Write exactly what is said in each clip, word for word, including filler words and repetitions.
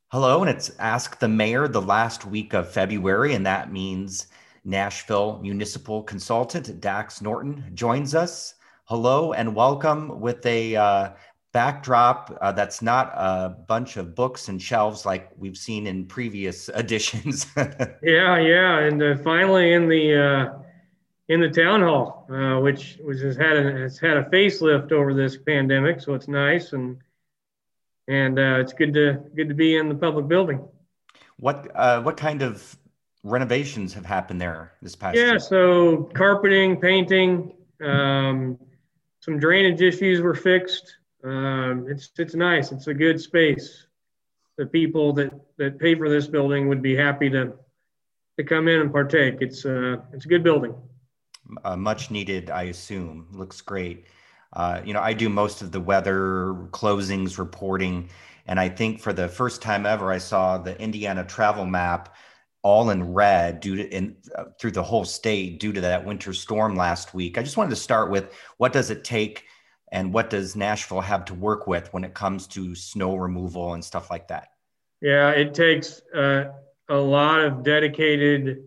Hello, and it's Ask the Mayor the last week of February, and that means Nashville Municipal Consultant Dax Norton joins us. Hello, and welcome with a uh, backdrop uh, that's not a bunch of books and shelves like we've seen in previous editions. Yeah, yeah, and uh, finally in the uh, in the town hall, uh, which which has had a has had a facelift over this pandemic, so it's nice and and uh, it's good to good to be in the public building. What uh, what kind of renovations have happened there this past Yeah, year? so carpeting, painting, um, some drainage issues were fixed. Um, it's it's nice. It's a good space. The people that that pay for this building would be happy to to come in and partake. It's uh, it's a good building. Uh, much needed, I assume. Looks great. Uh, you know, I do most of the weather closings reporting, and I think for the first time ever, I saw the Indiana travel map all in red due to in uh, through the whole state due to that winter storm last week. I just wanted to start with what does it take, and what does Nashville have to work with when it comes to snow removal and stuff like that? Yeah, it takes uh, a lot of dedicated,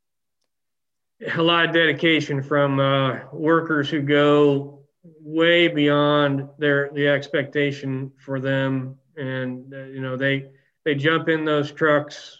a lot of dedication from uh, workers who go way beyond their the expectation for them, and uh, you know they they jump in those trucks.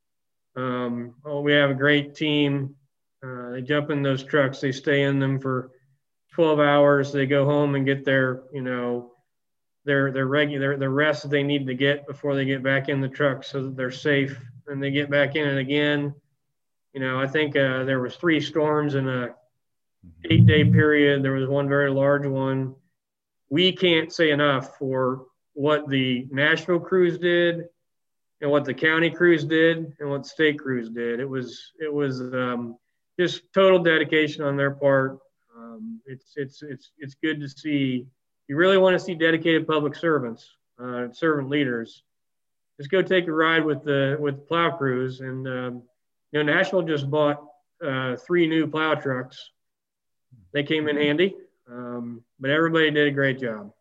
Um, oh, we have a great team. Uh, they jump in those trucks. They stay in them for twelve hours. They go home and get their you know their their regular the rest that they need to get before they get back in the truck so that they're safe. And they get back in it again. You know, I think uh, there was three storms in a eight day period. There was one very large one. We can't say enough for what the Nashville crews did and what the county crews did and what the state crews did. It was it was um, just total dedication on their part. Um, it's it's it's it's good to see. You really want to see dedicated public servants, uh, servant leaders. Just go take a ride with the with plow crews, and um, you know Nashville just bought uh, three new plow trucks. They came in handy, um, but everybody did a great job.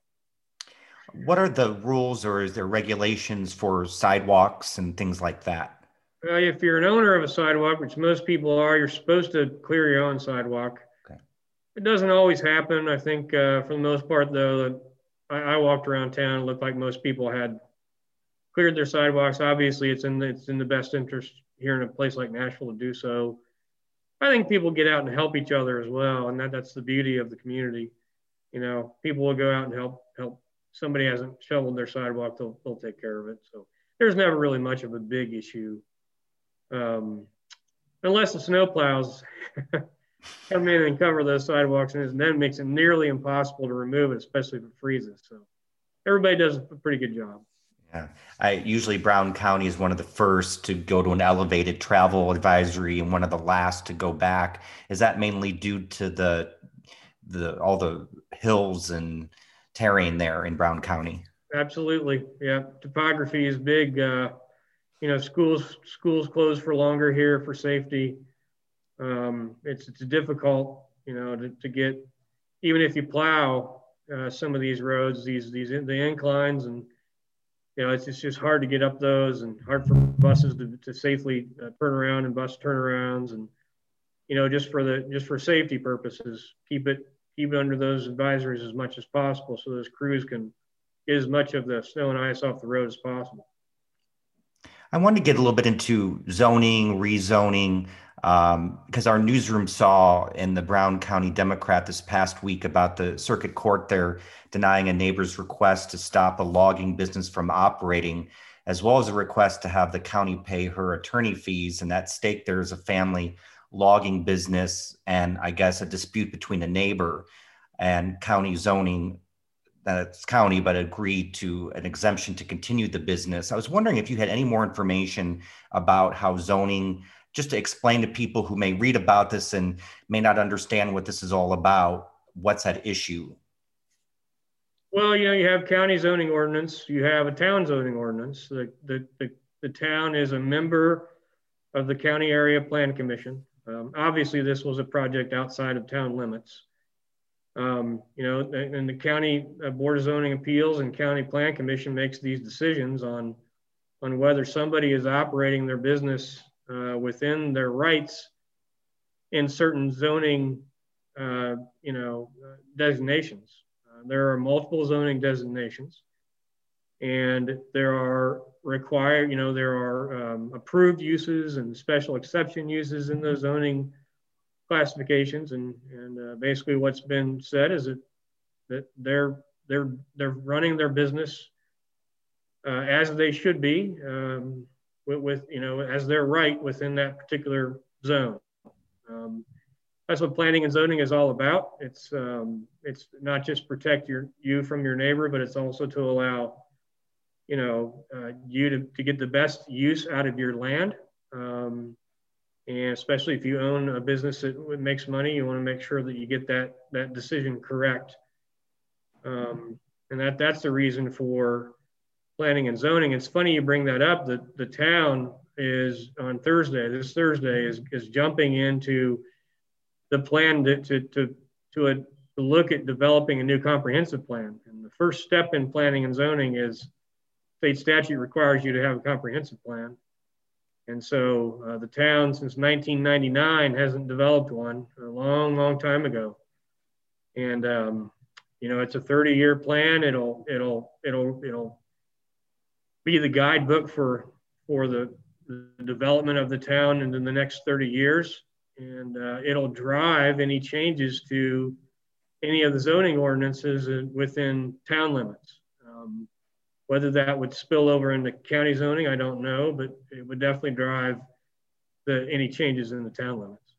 What are the rules or is there regulations for sidewalks and things like that? Uh, if you're an owner of a sidewalk, which most people are, you're supposed to clear your own sidewalk. Okay. It doesn't always happen. I think uh, for the most part, though, I, I walked around town. It looked like most people had cleared their sidewalks. Obviously, it's in the, it's in the best interest here in a place like Nashville to do so. I think people get out and help each other as well, and that, that's the beauty of the community. You know, people will go out and help help. Somebody hasn't shoveled their sidewalk, they'll they'll take care of it. So there's never really much of a big issue, um, unless the snow plows come in and cover those sidewalks, and then it makes it nearly impossible to remove it, especially if it freezes. So everybody does a pretty good job. Yeah, I usually Brown County is one of the first to go to an elevated travel advisory and one of the last to go back. Is that mainly due to the the all the hills and terrain there in Brown County? Absolutely, yeah. Topography is big. Uh, you know, schools schools close for longer here for safety. Um, it's it's difficult, you know, to, to get even if you plow uh, some of these roads, these these the inclines, and you know, it's, it's just hard to get up those and hard for buses to, to safely uh, turn around and bus turnarounds, and you know, just for the just for safety purposes, keep it keep it under those advisories as much as possible so those crews can get as much of the snow and ice off the road as possible. I wanted to get a little bit into zoning, rezoning, um, because our newsroom saw in the Brown County Democrat this past week about the circuit court there denying a neighbor's request to stop a logging business from operating, as well as a request to have the county pay her attorney fees. In that stake, there's a family logging business and I guess a dispute between a neighbor and county zoning that it's county, but agreed to an exemption to continue the business. I was wondering if you had any more information about how zoning, just to explain to people who may read about this and may not understand what this is all about, what's at issue? Well, you know, you have county zoning ordinance, you have a town zoning ordinance. The, the, the, the town is a member of the county area plan commission. Um, obviously, this was a project outside of town limits. Um, you know, and the county uh, board of zoning appeals and county plan commission makes these decisions on on whether somebody is operating their business uh, within their rights in certain zoning, uh, you know, uh, designations. Uh, there are multiple zoning designations, and there are required, you know, there are um, approved uses and special exception uses in those zoning classifications. And, and uh, basically what's been said is that, that they're, they're, they're running their business uh, as they should be um, with, with, you know, as their right within that particular zone. Um, that's what planning and zoning is all about. It's, um, it's not just protect your, you from your neighbor, but it's also to allow, you know, uh, you to, to get the best use out of your land. Um, and especially if you own a business that makes money, you want to make sure that you get that, that decision correct. Um, and that, that's the reason for planning and zoning. It's funny you bring that up. The, the town is on Thursday, this Thursday is, is jumping into the plan to, to, to, to, a, to look at developing a new comprehensive plan. And the first step in planning and zoning is state statute requires you to have a comprehensive plan. And so uh, the town since nineteen ninety-nine hasn't developed one, a long, long time ago. And, um, you know, it's a thirty year plan. It'll, it'll, it'll, it'll be the guidebook for, for the, the development of the town in the next thirty years. And uh, it'll drive any changes to any of the zoning ordinances within town limits. Um, whether that would spill over into county zoning, I don't know, but it would definitely drive the, any changes in the town limits.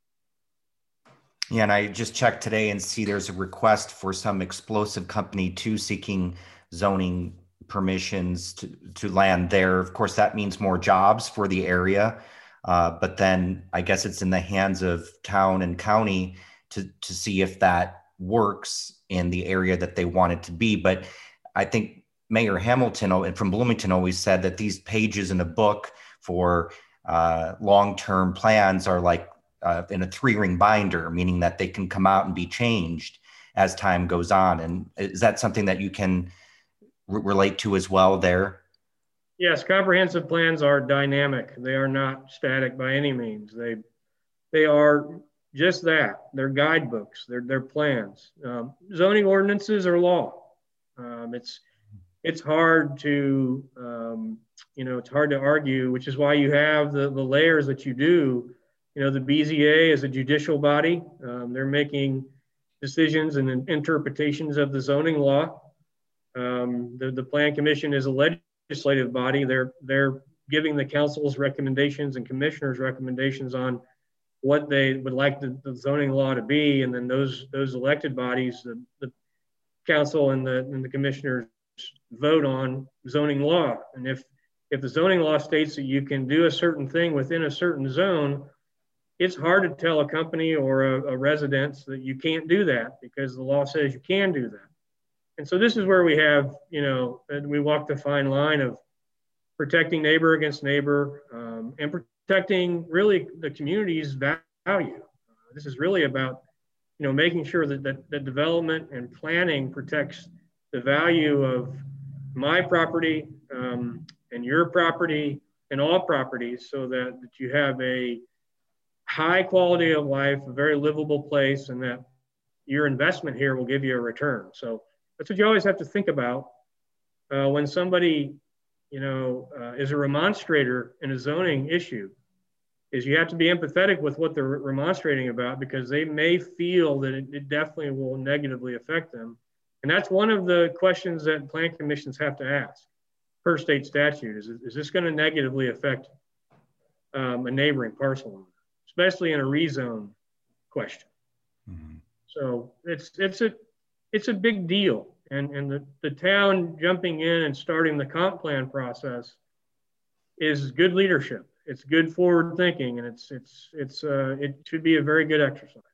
Yeah, and I just checked today and see there's a request for some explosive company too seeking zoning permissions to, to land there. Of course, that means more jobs for the area. Uh, but then I guess it's in the hands of town and county to, to see if that works in the area that they want it to be. But I think Mayor Hamilton from Bloomington always said that these pages in a book for uh, long-term plans are like uh, in a three-ring binder, meaning that they can come out and be changed as time goes on. And is that something that you can r- relate to as well there? Yes, comprehensive plans are dynamic. They are not static by any means. They they are just that. They're guidebooks. They're they're plans. Um, zoning ordinances are law. Um, it's it's hard to um, you know it's hard to argue, which is why you have the the layers that you do. You know, the B Z A is a judicial body. Um, they're making decisions and interpretations of the zoning law. Um, the the Plan Commission is a legislative legislative body. They're they're giving the council's recommendations and commissioners' recommendations on what they would like the, the zoning law to be, and then those those elected bodies, the, the council and the and the commissioners vote on zoning law. And if if the zoning law states that you can do a certain thing within a certain zone, it's hard to tell a company or a, a residence that you can't do that because the law says you can do that. And so this is where we have, you know, we walk the fine line of protecting neighbor against neighbor um, and protecting really the community's value. Uh, this is really about, you know, making sure that, that, that development and planning protects the value of my property um, and your property and all properties so that, that you have a high quality of life, a very livable place, and that your investment here will give you a return. So that's what you always have to think about uh, when somebody, you know, uh, is a remonstrator in a zoning issue, is you have to be empathetic with what they're remonstrating about because they may feel that it, it definitely will negatively affect them. And that's one of the questions that plan commissions have to ask per state statute. Is, is this going to negatively affect um, a neighboring parcel owner, especially in a rezone question? Mm-hmm. So it's, it's a, It's a big deal, and, and the, the town jumping in and starting the comp plan process is good leadership. It's good forward thinking, and it's it's it's uh, it should be a very good exercise.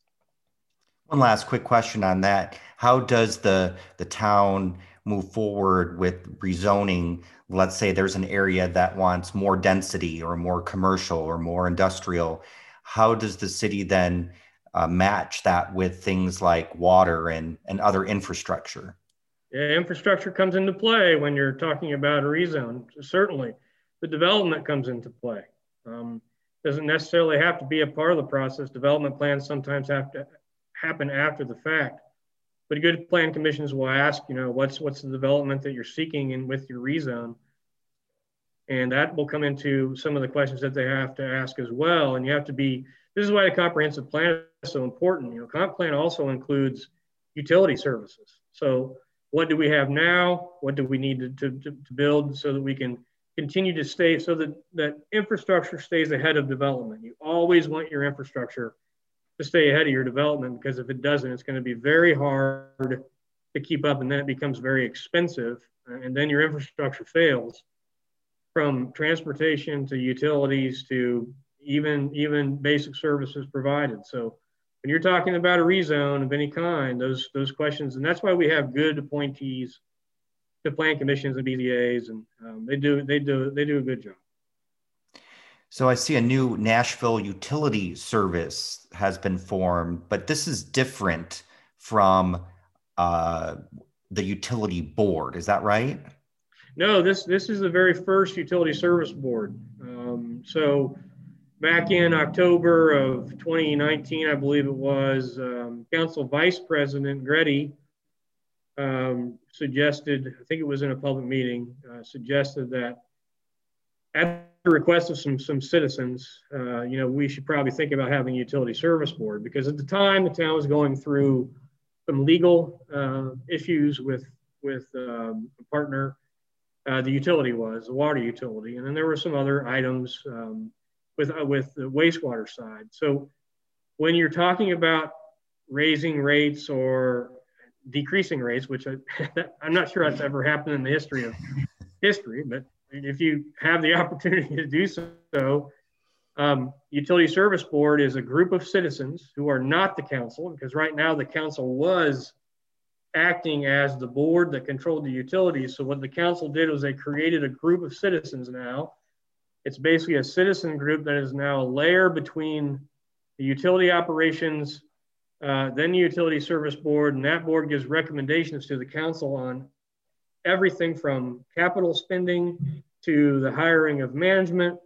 One last quick question on that: how does the the town move forward with rezoning? Let's say there's an area that wants more density or more commercial or more industrial. How does the city then Uh, match that with things like water and, and other infrastructure? Yeah, infrastructure comes into play when you're talking about a rezone, certainly. The development comes into play. Um, doesn't necessarily have to be a part of the process. Development plans sometimes have to happen after the fact. But good plan commissions will ask, you know, what's what's the development that you're seeking in with your rezone, and that will come into some of the questions that they have to ask as well. And you have to be. This is why the comprehensive plan is so important. You know, comp plan also includes utility services. So what do we have now? What do we need to, to, to build so that we can continue to stay, so that, that infrastructure stays ahead of development? You always want your infrastructure to stay ahead of your development, because if it doesn't, it's going to be very hard to keep up, and then it becomes very expensive, and then your infrastructure fails, from transportation to utilities to even, even basic services provided. So when you're talking about a rezone of any kind, those those questions, and that's why we have good appointees to plan commissions and B Z As, and um, they do they do they do a good job. So I see a new Nashville utility service has been formed, but this is different from uh, the utility board. Is that right? No, this this is the very first utility service board. Um, so. Back in October of twenty nineteen, I believe it was, um, Council Vice President Greddy um, suggested, I think it was in a public meeting, uh, suggested that at the request of some, some citizens, uh, you know, we should probably think about having a utility service board, because at the time the town was going through some legal uh, issues with, with um, a partner. Uh, the utility was, the water utility, and then there were some other items um, with uh, with the wastewater side. So when you're talking about raising rates or decreasing rates, which I, I'm not sure that's ever happened in the history of history, but if you have the opportunity to do so, um, Utility Service Board is a group of citizens who are not the council, because right now the council was acting as the board that controlled the utilities. So what the council did was they created a group of citizens now. It's basically a citizen group that is now a layer between the utility operations, uh, then the utility service board, and that board gives recommendations to the council on everything from capital spending to the hiring of management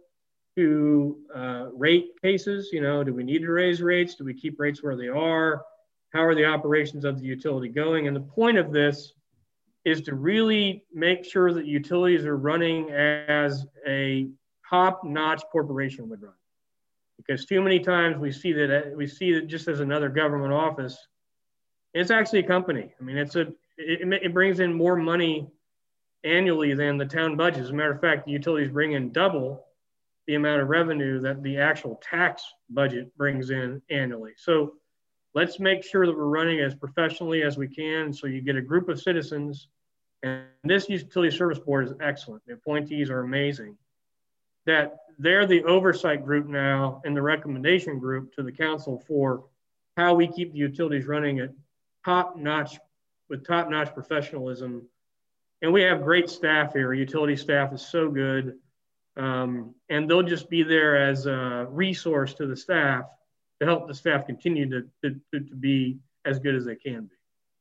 to uh, rate cases. You know, do we need to raise rates? Do we keep rates where they are? How are the operations of the utility going? And the point of this is to really make sure that utilities are running as a top-notch corporation would run, because too many times we see that we see it just as another government office. It's actually a company. I mean, it's a it, it brings in more money annually than the town budget. As a matter of fact, the utilities bring in double the amount of revenue that the actual tax budget brings in annually. So let's make sure that we're running as professionally as we can. So you get a group of citizens, and this utility service board is excellent. The appointees are amazing. That they're the oversight group now and the recommendation group to the council for how we keep the utilities running at top notch, with top notch professionalism. And we have great staff here. Utility staff is so good. Um, and they'll just be there as a resource to the staff to help the staff continue to, to, to be as good as they can be.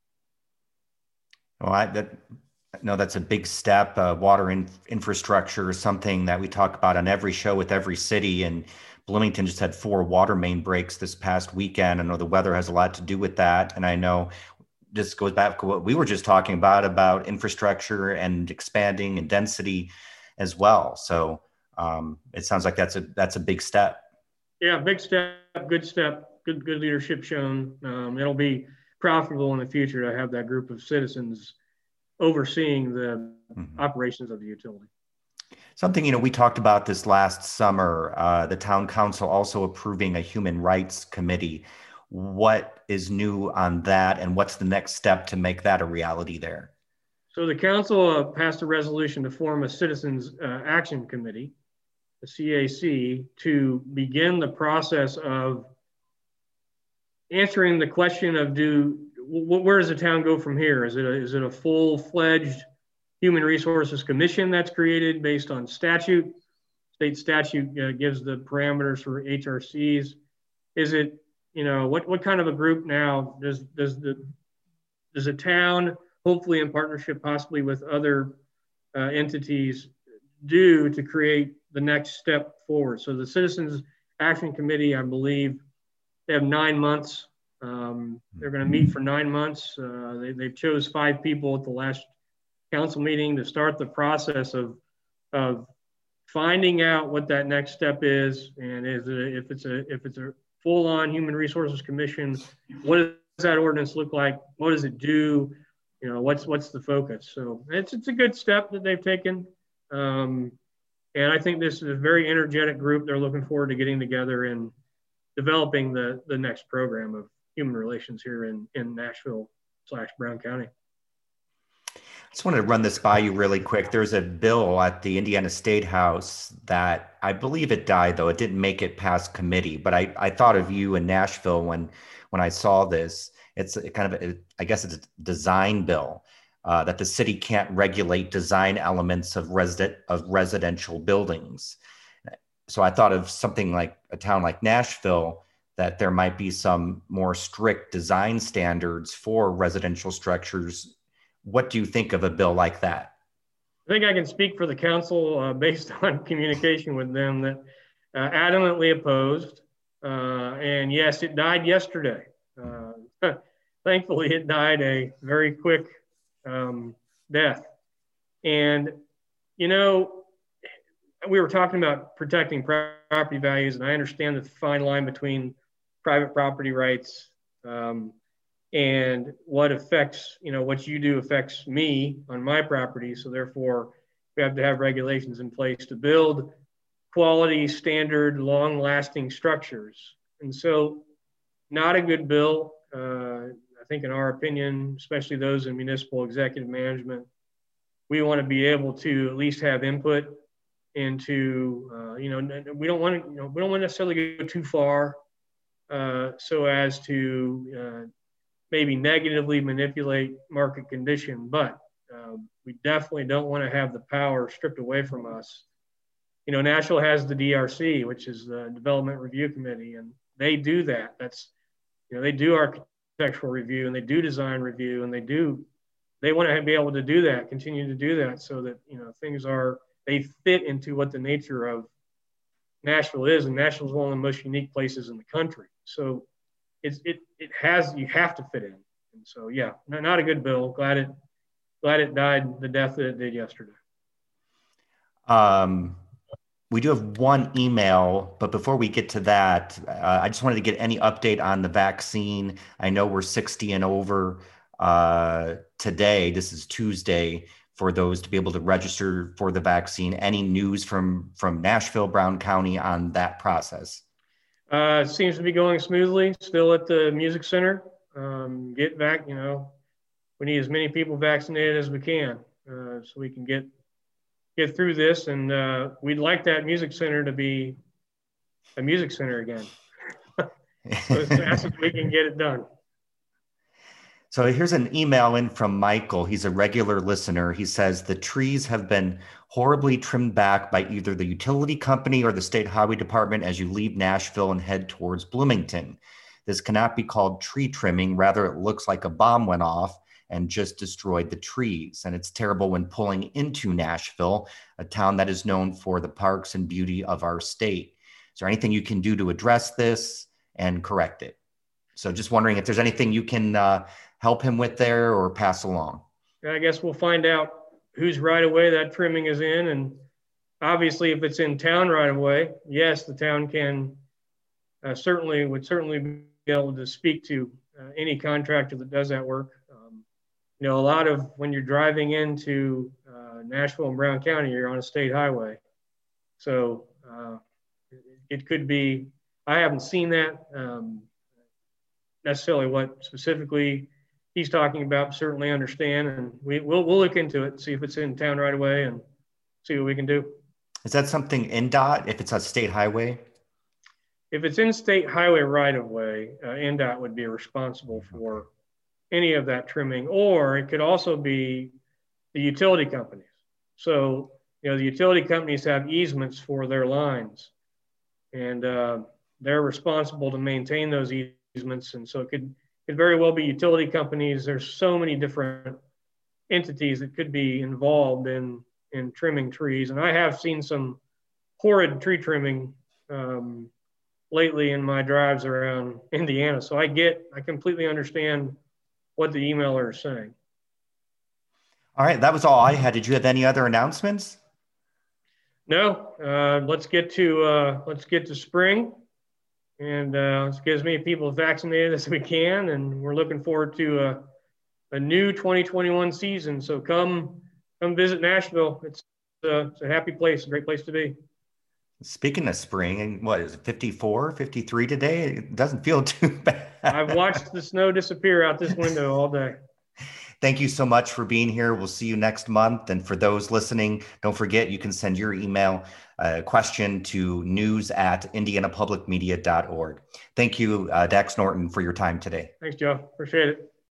Well, I, that, no, that's a big step. Uh, water in, infrastructure is something that we talk about on every show with every city. And Bloomington just had four water main breaks this past weekend. I know the weather has a lot to do with that. And I know this goes back to what we were just talking about, about infrastructure and expanding and density as well. So um, it sounds like that's a that's a big step. Yeah, big step, good step, good good leadership shown. Um, it'll be profitable in the future to have that group of citizens overseeing the mm-hmm. operations of the utility. Something, you know, we talked about this last summer, uh, the town council also approving a human rights committee. What is new on that, and what's the next step to make that a reality there? So the council uh, passed a resolution to form a citizens uh, action committee, the C A C, to begin the process of answering the question of do where does the town go from here? Is it a, is it a full-fledged human resources commission that's created based on statute? State statute uh, gives the parameters for H R Cs. Is it, you know, what what kind of a group now does does the does a town hopefully in partnership possibly with other uh, entities, do to create the next step forward. So the Citizens Action Committee, I believe, they have nine months. Um, they're going to meet for nine months. Uh, they, they chose five people at the last council meeting to start the process of, of finding out what that next step is, and is it, if it's a if it's a full-on Human Resources Commission, what does that ordinance look like? What does it do? You know, what's what's the focus? So it's it's a good step that they've taken, um, and I think this is a very energetic group. They're looking forward to getting together and developing the the next program of human relations here in in Nashville slash Brown County. I just wanted to run this by you really quick. There's a bill at the Indiana State House that I believe it died, though it didn't make it past committee. But I, I thought of you in Nashville when when I saw this. It's a kind of, a, I guess it's a design bill uh, that the city can't regulate design elements of resident of residential buildings. So I thought of something like a town like Nashville, that there might be some more strict design standards for residential structures. What do you think of a bill like that? I think I can speak for the council uh, based on communication with them that uh, adamantly opposed. Uh, and yes, it died yesterday. Uh, thankfully, it died a very quick um, death. And, you know, we were talking about protecting property values, and I understand the fine line between private property rights um, and what affects, you know, what you do affects me on my property. So therefore, we have to have regulations in place to build quality, standard, long-lasting structures. And so not a good bill. Uh, I think in our opinion, especially those in municipal executive management, we want to be able to at least have input into, uh, you know, we don't want to, you know, we don't want to necessarily go too far uh, so as to uh, maybe negatively manipulate market condition, but uh, we definitely don't want to have the power stripped away from us. You know, Nashville has the D R C, which is the Development Review Committee, and they do that. That's, you know, they do architectural review and they do design review, and they do, they want to be able to do that, continue to do that, so that, you know, things are, they fit into what the nature of Nashville is, and Nashville is one of the most unique places in the country. So It's, it it has, you have to fit in. And so, yeah, not a good bill. Glad it glad it died the death that it did yesterday. Um, we do have one email, but before we get to that, uh, I just wanted to get any update on the vaccine. I know we're sixty and over uh, today. This is Tuesday for those to be able to register for the vaccine. Any news from, from Nashville, Brown County on that process? Uh, seems to be going smoothly. Still at the music center. Um, get back, you know, we need as many people vaccinated as we can, uh, so we can get get through this. And uh, we'd like that music center to be a music center again, so as fast as we can get it done. So here's an email in from Michael. He's a regular listener. He says the trees have been horribly trimmed back by either the utility company or the state highway department as you leave Nashville and head towards Bloomington. This cannot be called tree trimming. Rather, it looks like a bomb went off and just destroyed the trees. And it's terrible when pulling into Nashville, a town that is known for the parks and beauty of our state. Is there anything you can do to address this and correct it? So just wondering if there's anything you can uh, help him with there or pass along. I guess we'll find out whose right of way that trimming is in. And obviously, if it's in town right of way, yes, the town can uh, certainly, would certainly be able to speak to uh, any contractor that does that work. Um, you know, a lot of when you're driving into uh, Nashville and Brown County, you're on a state highway. So uh, it could be, I haven't seen that um, necessarily what specifically he's talking about, certainly understand, and we, we'll, we'll look into it, see if it's in town right away and see what we can do. Is that something N D O T if it's a state highway? If it's in state highway right of way, uh, N D O T would be responsible for okay. any of that trimming, or it could also be the utility companies. So, you know, the utility companies have easements for their lines, and uh, they're responsible to maintain those easements. And so it could, could very well be utility companies. There's so many different entities that could be involved in in trimming trees. And I have seen some horrid tree trimming um, lately in my drives around Indiana. So I get, I completely understand what the emailer is saying. All right, that was all I had. Did you have any other announcements? No, uh, let's get to uh, let's get to spring, and uh, let's get as many people vaccinated as we can. And we're looking forward to a, a new twenty twenty-one season. So come come visit Nashville. It's uh, it's a happy place, a great place to be. Speaking of spring, and what is it, fifty-four, fifty-three today? It doesn't feel too bad. I've watched the snow disappear out this window all day. Thank you so much for being here. We'll see you next month. And for those listening, don't forget you can send your email uh, question to news at indiana public media dot org. Thank you, uh, Dax Norton, for your time today. Thanks, Joe. Appreciate it.